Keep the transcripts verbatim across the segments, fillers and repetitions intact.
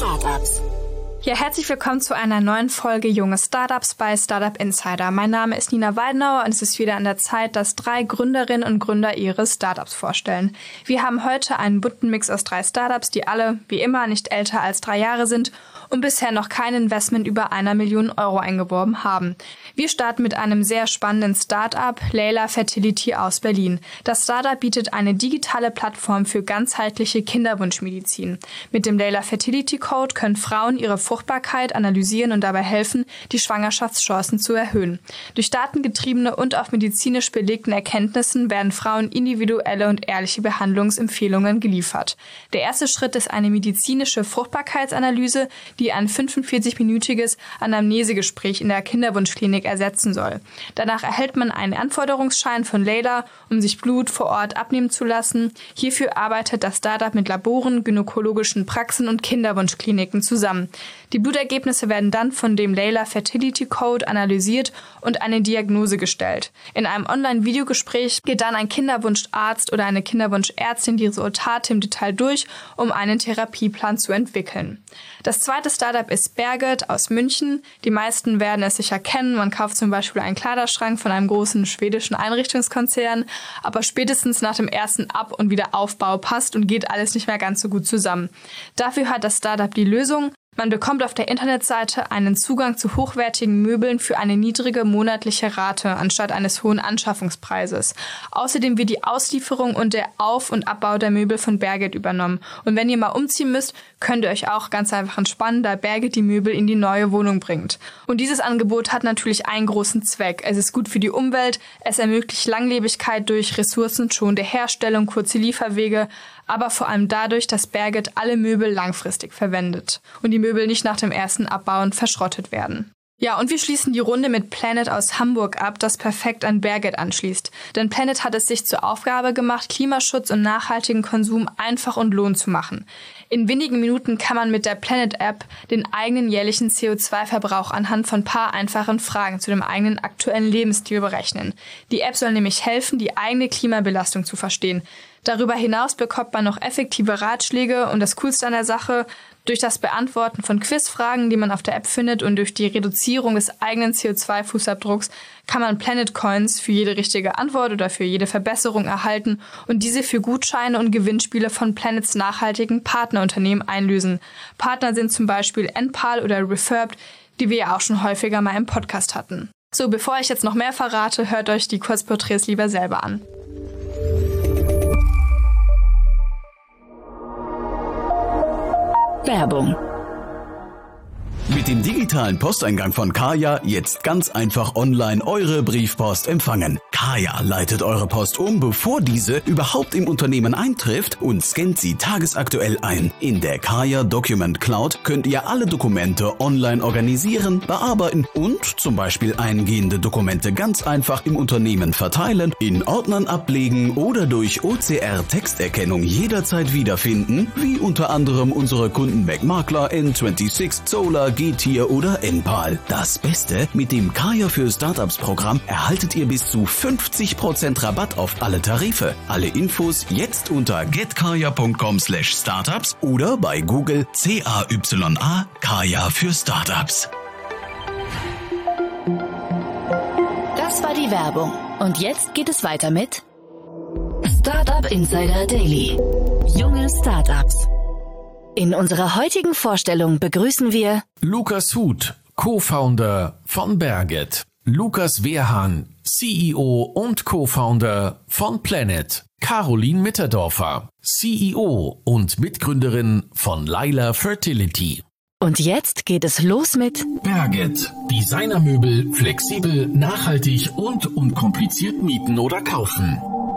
Startups. Ja, herzlich willkommen zu einer neuen Folge Junge Startups bei Startup Insider. Mein Name ist Nina Weidenauer und es ist wieder an der Zeit, dass drei Gründerinnen und Gründer ihre Startups vorstellen. Wir haben heute einen bunten Mix aus drei Startups, die alle, wie immer, nicht älter als drei Jahre sind und bisher noch kein Investment über einer Million Euro eingeworben haben. Wir starten mit einem sehr spannenden Startup, Layla Fertility aus Berlin. Das Startup bietet eine digitale Plattform für ganzheitliche Kinderwunschmedizin. Mit dem Layla Fertility Code können Frauen ihre Fruchtbarkeit analysieren und dabei helfen, die Schwangerschaftschancen zu erhöhen. Durch datengetriebene und auf medizinisch belegten Erkenntnissen werden Frauen individuelle und ehrliche Behandlungsempfehlungen geliefert. Der erste Schritt ist eine medizinische Fruchtbarkeitsanalyse, die ein fünfundvierzig-minütiges Anamnesegespräch in der Kinderwunschklinik ersetzen soll. Danach erhält man einen Anforderungsschein von Layla, um sich Blut vor Ort abnehmen zu lassen. Hierfür arbeitet das Startup mit Laboren, gynäkologischen Praxen und Kinderwunschkliniken zusammen. Die Blutergebnisse werden dann von dem Layla Fertility Code analysiert und eine Diagnose gestellt. In einem Online-Videogespräch geht dann ein Kinderwunscharzt oder eine Kinderwunschärztin die Resultate im Detail durch, um einen Therapieplan zu entwickeln. Das zweite Startup ist Berget aus München. Die meisten werden es sicher kennen. Man kauft zum Beispiel einen Kleiderschrank von einem großen schwedischen Einrichtungskonzern, aber spätestens nach dem ersten Ab- und Wiederaufbau passt und geht alles nicht mehr ganz so gut zusammen. Dafür hat das Startup die Lösung. Man bekommt auf der Internetseite einen Zugang zu hochwertigen Möbeln für eine niedrige monatliche Rate anstatt eines hohen Anschaffungspreises. Außerdem wird die Auslieferung und der Auf- und Abbau der Möbel von Berget übernommen. Und wenn ihr mal umziehen müsst, könnt ihr euch auch ganz einfach entspannen, da Berget die Möbel in die neue Wohnung bringt. Und dieses Angebot hat natürlich einen großen Zweck. Es ist gut für die Umwelt, es ermöglicht Langlebigkeit durch ressourcenschonende Herstellung, kurze Lieferwege, aber vor allem dadurch, dass Berget alle Möbel langfristig verwendet und die Möbel nicht nach dem ersten Abbauen verschrottet werden. Ja, und wir schließen die Runde mit Planet aus Hamburg ab, das perfekt an Berget anschließt. Denn Planet hat es sich zur Aufgabe gemacht, Klimaschutz und nachhaltigen Konsum einfach und lohn zu machen. In wenigen Minuten kann man mit der Planet-App den eigenen jährlichen C O zwei Verbrauch anhand von paar einfachen Fragen zu dem eigenen aktuellen Lebensstil berechnen. Die App soll nämlich helfen, die eigene Klimabelastung zu verstehen. Darüber hinaus bekommt man noch effektive Ratschläge und das Coolste an der Sache: durch das Beantworten von Quizfragen, die man auf der App findet, und durch die Reduzierung des eigenen C O zwei Fußabdrucks kann man Planet Coins für jede richtige Antwort oder für jede Verbesserung erhalten und diese für Gutscheine und Gewinnspiele von Planets nachhaltigen Partnerunternehmen einlösen. Partner sind zum Beispiel Enpal oder Refurbed, die wir ja auch schon häufiger mal im Podcast hatten. So, bevor ich jetzt noch mehr verrate, hört euch die Kurzporträts lieber selber an. Werbung. Mit dem digitalen Posteingang von Kaya jetzt ganz einfach online eure Briefpost empfangen. Kaya leitet eure Post um, bevor diese überhaupt im Unternehmen eintrifft, und scannt sie tagesaktuell ein. In der Kaya Document Cloud könnt ihr alle Dokumente online organisieren, bearbeiten und zum Beispiel eingehende Dokumente ganz einfach im Unternehmen verteilen, in Ordnern ablegen oder durch O C R-Texterkennung jederzeit wiederfinden, wie unter anderem unsere Kunden McMakler, N sechsundzwanzig, Zola, Getir oder Enpal. Das Beste: mit dem Kaya für Startups Programm erhaltet ihr bis zu fünfzig Prozent Rabatt auf alle Tarife. Alle Infos jetzt unter getkaya punkt com slash startups oder bei Google C A Y A Kaya für Startups. Das war die Werbung. Und jetzt geht es weiter mit Startup Insider Daily. Junge Startups. In unserer heutigen Vorstellung begrüßen wir Lukas Huth, Co-Founder von Berget, Lukas Wehrhahn, C E O und Co-Founder von Planet, Caroline Mitterdorfer, C E O und Mitgründerin von Layla Fertility. Und jetzt geht es los mit Berget, Designermöbel, flexibel, nachhaltig und unkompliziert mieten oder kaufen.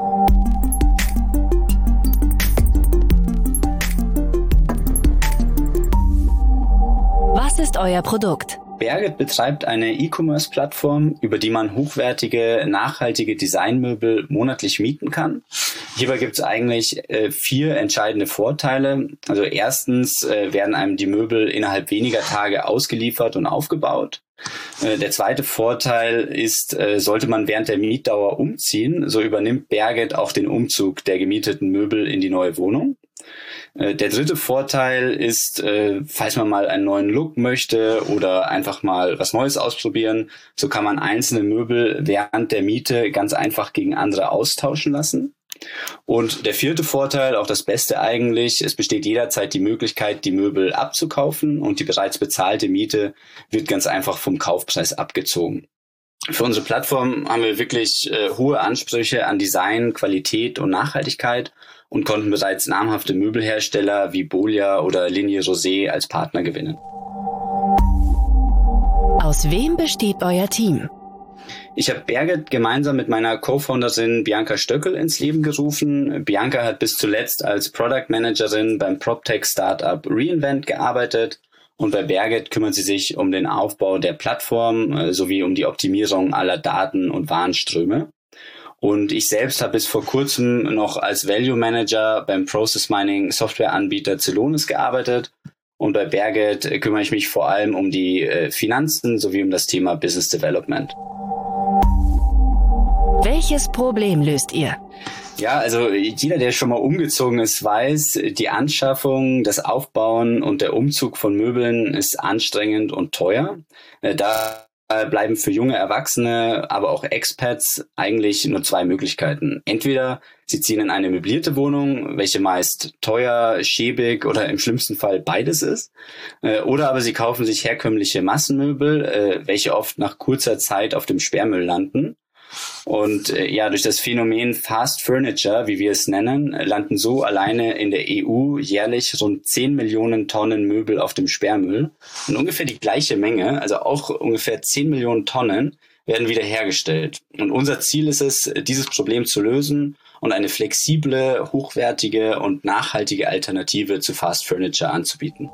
Was ist euer Produkt? Berget betreibt eine E-Commerce-Plattform, über die man hochwertige, nachhaltige Designmöbel monatlich mieten kann. Hierbei gibt es eigentlich äh, vier entscheidende Vorteile. Also erstens äh, werden einem die Möbel innerhalb weniger Tage ausgeliefert und aufgebaut. Äh, der zweite Vorteil ist, äh, sollte man während der Mietdauer umziehen, so übernimmt Berget auch den Umzug der gemieteten Möbel in die neue Wohnung. Der dritte Vorteil ist, falls man mal einen neuen Look möchte oder einfach mal was Neues ausprobieren, so kann man einzelne Möbel während der Miete ganz einfach gegen andere austauschen lassen. Und der vierte Vorteil, auch das Beste eigentlich, es besteht jederzeit die Möglichkeit, die Möbel abzukaufen und die bereits bezahlte Miete wird ganz einfach vom Kaufpreis abgezogen. Für unsere Plattform haben wir wirklich äh, hohe Ansprüche an Design, Qualität und Nachhaltigkeit und konnten bereits namhafte Möbelhersteller wie Bolia oder Linie Rosé als Partner gewinnen. Aus wem besteht euer Team? Ich habe Berget gemeinsam mit meiner Co-Founderin Bianca Stöckel ins Leben gerufen. Bianca hat bis zuletzt als Product Managerin beim PropTech-Startup Reinvent gearbeitet. Und bei Berget kümmert sie sich um den Aufbau der Plattform äh, sowie um die Optimierung aller Daten- und Warenströme. Und ich selbst habe bis vor kurzem noch als Value Manager beim Process Mining Softwareanbieter Celonis gearbeitet. Und bei Berget äh, kümmere ich mich vor allem um die äh, Finanzen sowie um das Thema Business Development. Welches Problem löst ihr? Ja, also jeder, der schon mal umgezogen ist, weiß, die Anschaffung, das Aufbauen und der Umzug von Möbeln ist anstrengend und teuer. Da bleiben für junge Erwachsene, aber auch Expats eigentlich nur zwei Möglichkeiten. Entweder sie ziehen in eine möblierte Wohnung, welche meist teuer, schäbig oder im schlimmsten Fall beides ist. Oder aber sie kaufen sich herkömmliche Massenmöbel, welche oft nach kurzer Zeit auf dem Sperrmüll landen. Und äh, ja, durch das Phänomen Fast Furniture, wie wir es nennen, landen so alleine in der E U jährlich rund zehn Millionen Tonnen Möbel auf dem Sperrmüll. Und ungefähr die gleiche Menge, also auch ungefähr zehn Millionen Tonnen, werden wiederhergestellt. Und unser Ziel ist es, dieses Problem zu lösen und eine flexible, hochwertige und nachhaltige Alternative zu Fast Furniture anzubieten.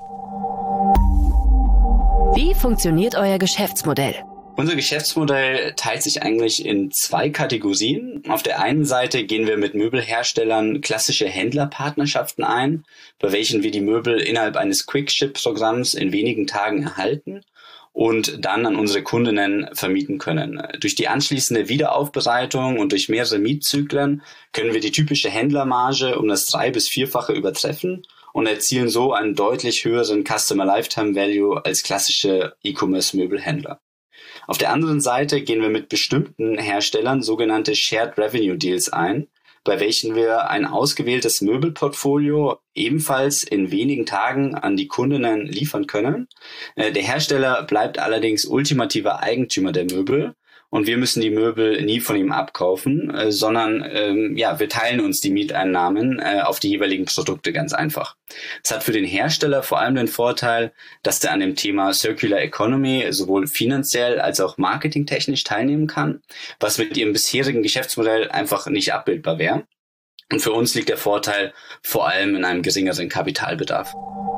Wie funktioniert euer Geschäftsmodell? Unser Geschäftsmodell teilt sich eigentlich in zwei Kategorien. Auf der einen Seite gehen wir mit Möbelherstellern klassische Händlerpartnerschaften ein, bei welchen wir die Möbel innerhalb eines Quick-Ship-Programms in wenigen Tagen erhalten und dann an unsere Kundinnen vermieten können. Durch die anschließende Wiederaufbereitung und durch mehrere Mietzyklen können wir die typische Händlermarge um das drei- bis vierfache übertreffen und erzielen so einen deutlich höheren Customer Lifetime Value als klassische E-Commerce-Möbelhändler. Auf der anderen Seite gehen wir mit bestimmten Herstellern sogenannte Shared Revenue Deals ein, bei welchen wir ein ausgewähltes Möbelportfolio ebenfalls in wenigen Tagen an die Kundinnen liefern können. Der Hersteller bleibt allerdings ultimativer Eigentümer der Möbel und wir müssen die Möbel nie von ihm abkaufen, sondern ähm, ja, wir teilen uns die Mieteinnahmen äh, auf die jeweiligen Produkte ganz einfach. Das hat für den Hersteller vor allem den Vorteil, dass der an dem Thema Circular Economy sowohl finanziell als auch marketingtechnisch teilnehmen kann, was mit ihrem bisherigen Geschäftsmodell einfach nicht abbildbar wäre. Und für uns liegt der Vorteil vor allem in einem geringeren Kapitalbedarf.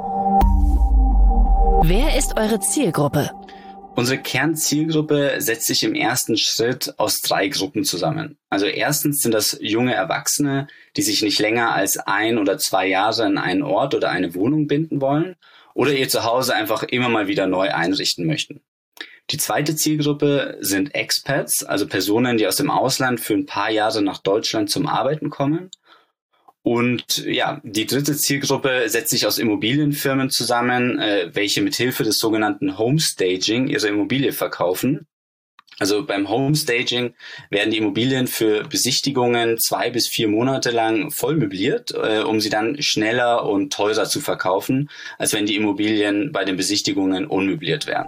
Wer ist eure Zielgruppe? Unsere Kernzielgruppe setzt sich im ersten Schritt aus drei Gruppen zusammen. Also erstens sind das junge Erwachsene, die sich nicht länger als ein oder zwei Jahre an einen Ort oder eine Wohnung binden wollen oder ihr Zuhause einfach immer mal wieder neu einrichten möchten. Die zweite Zielgruppe sind Expats, also Personen, die aus dem Ausland für ein paar Jahre nach Deutschland zum Arbeiten kommen. Und ja, die dritte Zielgruppe setzt sich aus Immobilienfirmen zusammen, äh, welche mithilfe des sogenannten Homestaging ihre Immobilie verkaufen. Also beim Homestaging werden die Immobilien für Besichtigungen zwei bis vier Monate lang voll möbliert, äh, um sie dann schneller und teurer zu verkaufen, als wenn die Immobilien bei den Besichtigungen unmöbliert wären.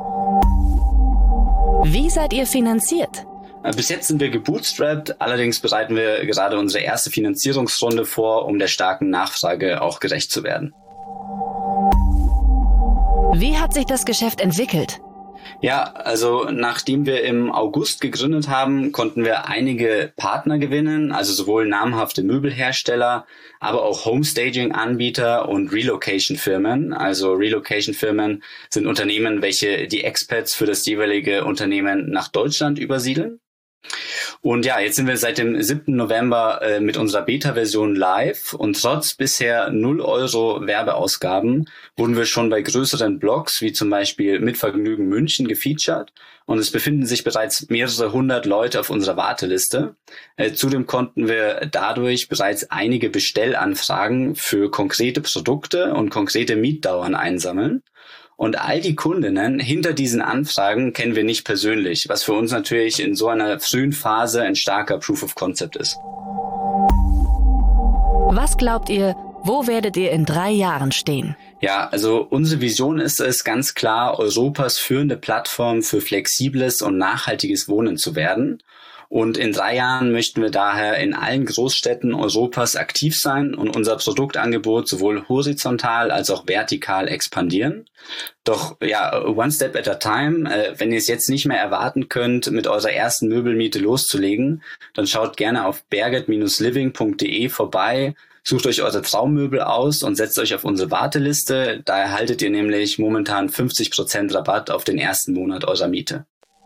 Wie seid ihr finanziert? Bis jetzt sind wir gebootstrapped, allerdings bereiten wir gerade unsere erste Finanzierungsrunde vor, um der starken Nachfrage auch gerecht zu werden. Wie hat sich das Geschäft entwickelt? Ja, also nachdem wir im August gegründet haben, konnten wir einige Partner gewinnen, also sowohl namhafte Möbelhersteller, aber auch Homestaging-Anbieter und Relocation-Firmen. Also Relocation-Firmen sind Unternehmen, welche die Expats für das jeweilige Unternehmen nach Deutschland übersiedeln. Und ja, jetzt sind wir seit dem siebten November äh, mit unserer Beta-Version live und trotz bisher null Euro Werbeausgaben wurden wir schon bei größeren Blogs wie zum Beispiel Mit Vergnügen München gefeatured und es befinden sich bereits mehrere hundert Leute auf unserer Warteliste. Äh, zudem konnten wir dadurch bereits einige Bestellanfragen für konkrete Produkte und konkrete Mietdauern einsammeln. Und all die Kundinnen hinter diesen Anfragen kennen wir nicht persönlich, was für uns natürlich in so einer frühen Phase ein starker Proof of Concept ist. Was glaubt ihr, wo werdet ihr in drei Jahren stehen? Ja, also unsere Vision ist es, ganz klar Europas führende Plattform für flexibles und nachhaltiges Wohnen zu werden. Und in drei Jahren möchten wir daher in allen Großstädten Europas aktiv sein und unser Produktangebot sowohl horizontal als auch vertikal expandieren. Doch ja, one step at a time. Äh, wenn ihr es jetzt nicht mehr erwarten könnt, mit eurer ersten Möbelmiete loszulegen, dann schaut gerne auf berget Bindestrich living Punkt de vorbei. Sucht euch eure Traummöbel aus und setzt euch auf unsere Warteliste. Da erhaltet ihr nämlich momentan fünfzig Prozent Rabatt auf den ersten Monat eurer Miete.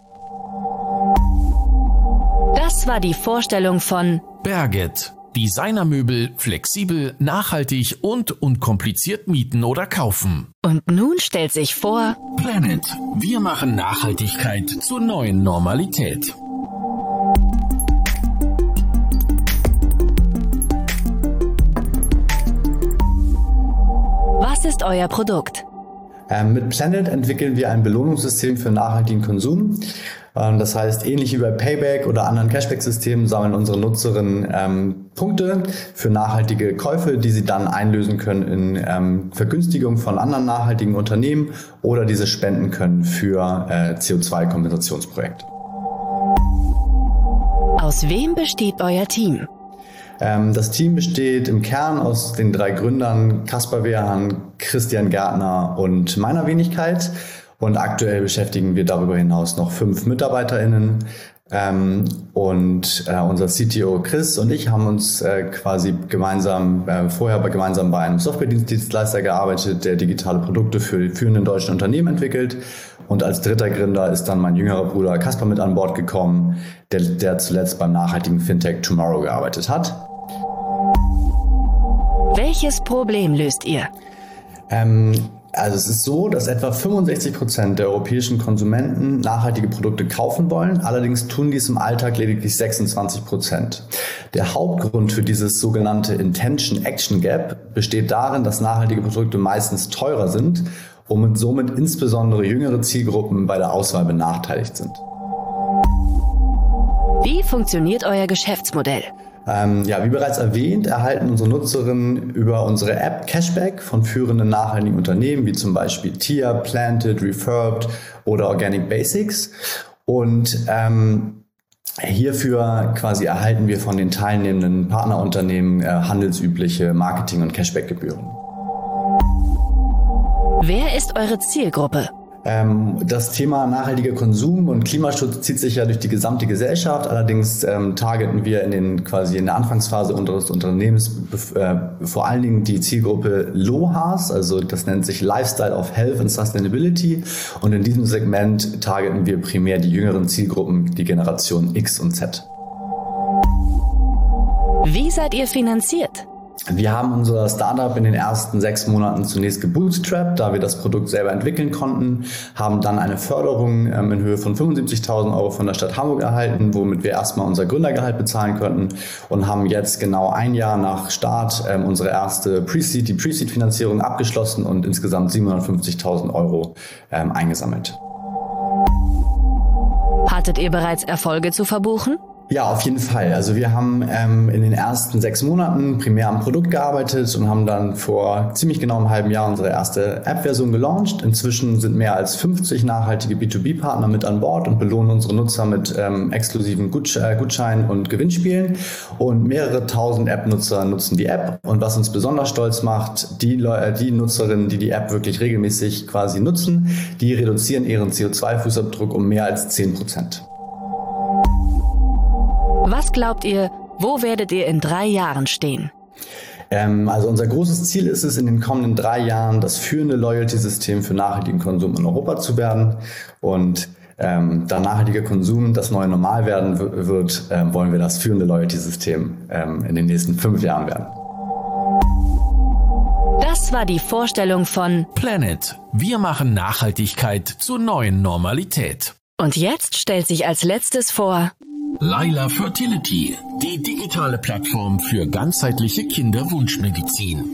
Das war die Vorstellung von Berget. Designermöbel flexibel, nachhaltig und unkompliziert mieten oder kaufen. Und nun stellt sich vor Planet. Wir machen Nachhaltigkeit zur neuen Normalität. Was ist euer Produkt? Ähm, mit Planet entwickeln wir ein Belohnungssystem für nachhaltigen Konsum. Ähm, das heißt, ähnlich wie bei Payback oder anderen Cashback-Systemen sammeln unsere Nutzerinnen ähm, Punkte für nachhaltige Käufe, die sie dann einlösen können in ähm, Vergünstigung von anderen nachhaltigen Unternehmen oder diese spenden können für äh, C O zwei Kompensationsprojekte. Aus wem besteht euer Team? Das Team besteht im Kern aus den drei Gründern Kaspar Wehrhahn, Christian Gärtner und meiner Wenigkeit. Und aktuell beschäftigen wir darüber hinaus noch fünf MitarbeiterInnen. Ähm, und äh, unser C T O Chris und ich haben uns äh, quasi gemeinsam, äh, vorher bei, gemeinsam bei einem Software-Dienstleister gearbeitet, der digitale Produkte für die führenden deutschen Unternehmen entwickelt. Und als dritter Gründer ist dann mein jüngerer Bruder Kaspar mit an Bord gekommen, der, der zuletzt beim nachhaltigen Fintech Tomorrow gearbeitet hat. Welches Problem löst ihr? Ähm, also es ist so, dass etwa fünfundsechzig Prozent der europäischen Konsumenten nachhaltige Produkte kaufen wollen. Allerdings tun dies im Alltag lediglich sechsundzwanzig Prozent. Der Hauptgrund für dieses sogenannte Intention-Action-Gap besteht darin, dass nachhaltige Produkte meistens teurer sind und somit insbesondere jüngere Zielgruppen bei der Auswahl benachteiligt sind. Wie funktioniert euer Geschäftsmodell? Ähm, ja, wie bereits erwähnt, erhalten unsere Nutzerinnen über unsere App Cashback von führenden nachhaltigen Unternehmen wie zum Beispiel T I A, Planted, Refurbed oder Organic Basics. Und ähm, hierfür quasi erhalten wir von den teilnehmenden Partnerunternehmen äh, handelsübliche Marketing- und Cashback-Gebühren. Wer ist eure Zielgruppe? Ähm, das Thema nachhaltiger Konsum und Klimaschutz zieht sich ja durch die gesamte Gesellschaft. Allerdings ähm, targeten wir in den quasi in der Anfangsphase unseres Unternehmens äh, vor allen Dingen die Zielgruppe L O H A S, also das nennt sich Lifestyle of Health and Sustainability. Und in diesem Segment targeten wir primär die jüngeren Zielgruppen, die Generation X und Z. Wie seid ihr finanziert? Wir haben unser Startup in den ersten sechs Monaten zunächst gebootstrapped, da wir das Produkt selber entwickeln konnten, haben dann eine Förderung ähm, in Höhe von fünfundsiebzigtausend Euro von der Stadt Hamburg erhalten, womit wir erstmal unser Gründergehalt bezahlen konnten und haben jetzt genau ein Jahr nach Start ähm, unsere erste Pre-Seed, die Pre-Seed-Finanzierung abgeschlossen und insgesamt siebenhundertfünfzigtausend Euro ähm, eingesammelt. Hattet ihr bereits Erfolge zu verbuchen? Ja, auf jeden Fall. Also wir haben ähm, in den ersten sechs Monaten primär am Produkt gearbeitet und haben dann vor ziemlich genau einem halben Jahr unsere erste App-Version gelauncht. Inzwischen sind mehr als fünfzig nachhaltige B zwei B-Partner mit an Bord und belohnen unsere Nutzer mit ähm, exklusiven Gutsche- äh, Gutscheinen und Gewinnspielen. Und mehrere tausend App-Nutzer nutzen die App. Und was uns besonders stolz macht, die, Leu- die Nutzerinnen, die die App wirklich regelmäßig quasi nutzen, die reduzieren ihren C O zwei Fußabdruck um mehr als zehn Prozent. Was glaubt ihr, wo werdet ihr in drei Jahren stehen? Ähm, also unser großes Ziel ist es, in den kommenden drei Jahren das führende Loyalty-System für nachhaltigen Konsum in Europa zu werden. Und ähm, da nachhaltiger Konsum das neue Normal werden w- wird, ähm, wollen wir das führende Loyalty-System ähm, in den nächsten fünf Jahren werden. Das war die Vorstellung von Planet. Wir machen Nachhaltigkeit zur neuen Normalität. Und jetzt stellt sich als letztes vor Laila Fertility, die digitale Plattform für ganzheitliche Kinderwunschmedizin.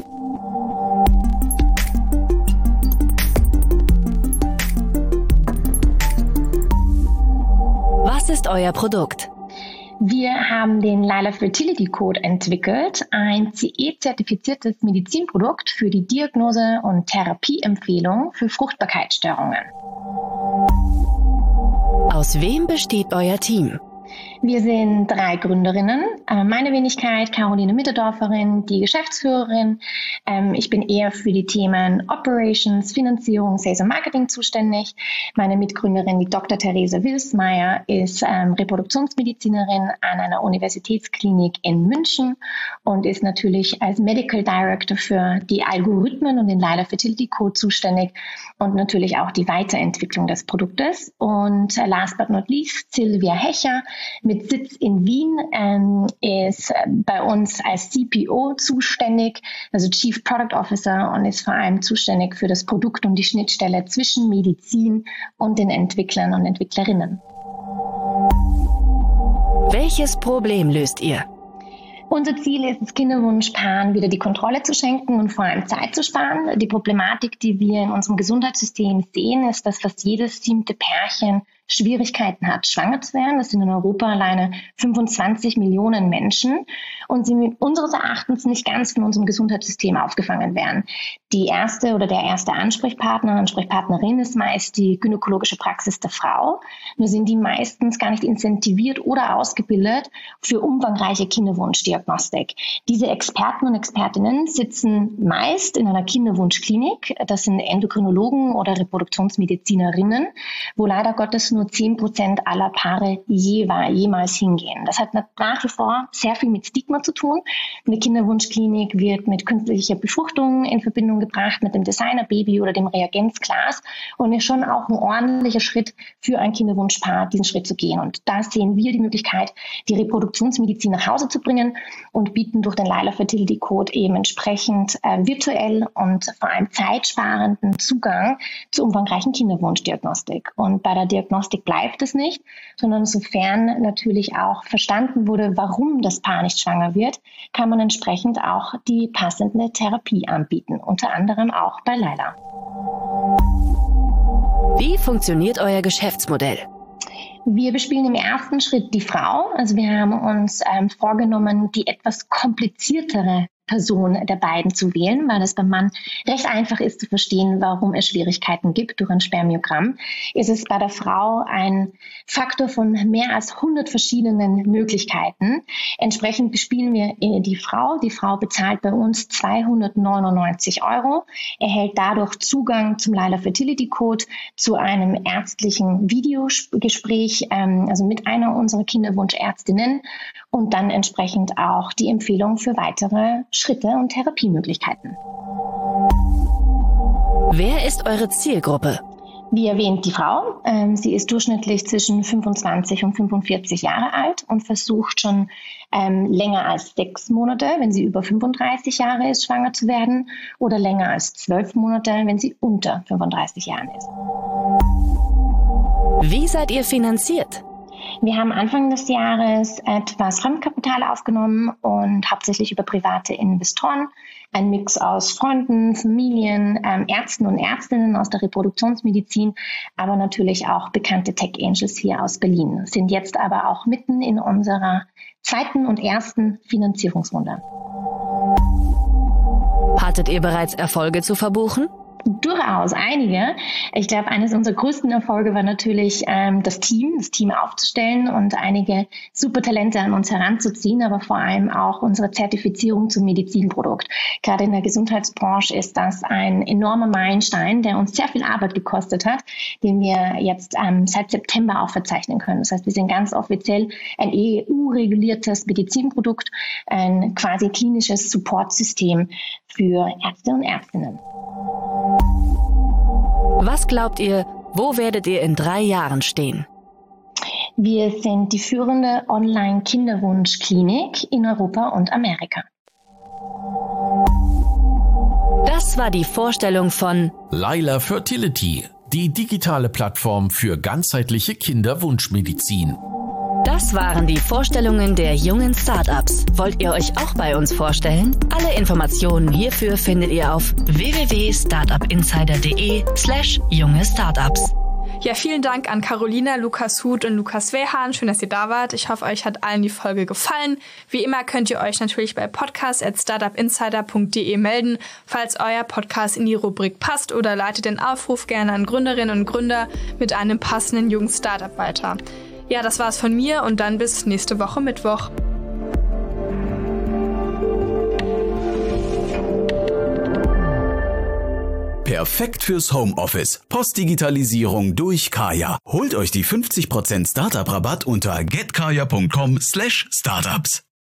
Was ist euer Produkt? Wir haben den Laila Fertility Code entwickelt, ein C E-zertifiziertes Medizinprodukt für die Diagnose und Therapieempfehlung für Fruchtbarkeitsstörungen. Aus wem besteht euer Team? Wir sind drei Gründerinnen. Meine Wenigkeit, Caroline Mitterdorferin, die Geschäftsführerin. Ich bin eher für die Themen Operations, Finanzierung, Sales und Marketing zuständig. Meine Mitgründerin, die Doktor Therese Wilsmeier, ist Reproduktionsmedizinerin an einer Universitätsklinik in München und ist natürlich als Medical Director für die Algorithmen und den Laila Fertility Code zuständig und natürlich auch die Weiterentwicklung des Produktes. Und last but not least, Silvia Hecher mit Sitz in Wien, ähm, ist bei uns als C P O zuständig, also Chief Product Officer, und ist vor allem zuständig für das Produkt und die Schnittstelle zwischen Medizin und den Entwicklern und Entwicklerinnen. Welches Problem löst ihr? Unser Ziel ist es, Kinderwunschpaaren wieder die Kontrolle zu schenken und vor allem Zeit zu sparen. Die Problematik, die wir in unserem Gesundheitssystem sehen, ist, dass fast jedes siebte Pärchen Schwierigkeiten hat, schwanger zu werden. Das sind in Europa alleine fünfundzwanzig Millionen Menschen und sie unseres Erachtens nicht ganz von unserem Gesundheitssystem aufgefangen werden. Die erste oder der erste Ansprechpartner, Ansprechpartnerin ist meist die gynäkologische Praxis der Frau. Nur sind die meistens gar nicht incentiviert oder ausgebildet für umfangreiche Kinderwunschdiagnostik. Diese Experten und Expertinnen sitzen meist in einer Kinderwunschklinik. Das sind Endokrinologen oder Reproduktionsmedizinerinnen, wo leider Gottes nur zehn Prozent aller Paare jemals hingehen. Das hat nach wie vor sehr viel mit Stigma zu tun. Eine Kinderwunschklinik wird mit künstlicher Befruchtung in Verbindung gebracht, mit dem Designerbaby oder dem Reagenzglas und ist schon auch ein ordentlicher Schritt für ein Kinderwunschpaar, diesen Schritt zu gehen. Und da sehen wir die Möglichkeit, die Reproduktionsmedizin nach Hause zu bringen und bieten durch den Laila Fertility Code eben entsprechend äh, virtuell und vor allem zeitsparenden Zugang zur umfangreichen Kinderwunschdiagnostik. Und bei der Diagnostik bleibt es nicht, sondern sofern natürlich auch verstanden wurde, warum das Paar nicht schwanger wird, kann man entsprechend auch die passende Therapie anbieten, unter anderem auch bei Laila. Wie funktioniert euer Geschäftsmodell? Wir bespielen im ersten Schritt die Frau. Also wir haben uns ähm, vorgenommen, die etwas kompliziertere Person der beiden zu wählen, weil es beim Mann recht einfach ist zu verstehen, warum es Schwierigkeiten gibt durch ein Spermiogramm. Ist es bei der Frau ein Faktor von mehr als hundert verschiedenen Möglichkeiten. Entsprechend bespielen wir die Frau. Die Frau bezahlt bei uns zweihundertneunundneunzig Euro, erhält dadurch Zugang zum Laila Fertility Code, zu einem ärztlichen Videogespräch, ähm, also mit einer unserer Kinderwunschärztinnen und dann entsprechend auch die Empfehlung für weitere Schritte und Therapiemöglichkeiten. Wer ist eure Zielgruppe? Wie erwähnt, die Frau. Ähm, sie ist durchschnittlich zwischen fünfundzwanzig und fünfundvierzig Jahre alt und versucht schon ähm, länger als sechs Monate, wenn sie über fünfunddreißig Jahre ist, schwanger zu werden, oder länger als zwölf Monate, wenn sie unter fünfunddreißig Jahren ist. Wie seid ihr finanziert? Wir haben Anfang des Jahres etwas Fremdkapital aufgenommen und hauptsächlich über private Investoren. Ein Mix aus Freunden, Familien, ähm, Ärzten und Ärztinnen aus der Reproduktionsmedizin, aber natürlich auch bekannte Tech Angels hier aus Berlin, sind jetzt aber auch mitten in unserer zweiten und ersten Finanzierungsrunde. Hattet ihr bereits Erfolge zu verbuchen? Durchaus einige. Ich glaube, eines unserer größten Erfolge war natürlich ähm, das Team, das Team aufzustellen und einige super Talente an uns heranzuziehen, aber vor allem auch unsere Zertifizierung zum Medizinprodukt. Gerade in der Gesundheitsbranche ist das ein enormer Meilenstein, der uns sehr viel Arbeit gekostet hat, den wir jetzt ähm, seit September auch verzeichnen können. Das heißt, wir sind ganz offiziell ein E U-reguliertes Medizinprodukt, ein quasi klinisches Supportsystem für Ärzte und Ärztinnen. Was glaubt ihr, Wo werdet ihr in drei Jahren stehen? Wir sind die führende Online-Kinderwunschklinik in Europa und Amerika. Das war die Vorstellung von Laila Fertility, die digitale Plattform für ganzheitliche Kinderwunschmedizin. Das waren die Vorstellungen der jungen Startups. Wollt ihr euch auch bei uns vorstellen? Alle Informationen hierfür findet ihr auf w w w punkt startupinsider punkt de slash junge Startups. Ja, vielen Dank an Carolina, Lukas Huth und Lukas Wehrhahn. Schön, dass ihr da wart. Ich hoffe, euch hat allen die Folge gefallen. Wie immer könnt ihr euch natürlich bei podcast at startupinsider punkt de melden, falls euer Podcast in die Rubrik passt, oder leitet den Aufruf gerne an Gründerinnen und Gründer mit einem passenden jungen Startup weiter. Ja, das war's von mir und dann bis nächste Woche Mittwoch. Perfekt fürs Homeoffice. Postdigitalisierung durch Kaya. Holt euch die fünfzig Prozent Startup-Rabatt unter getkaya punkt com slash startups.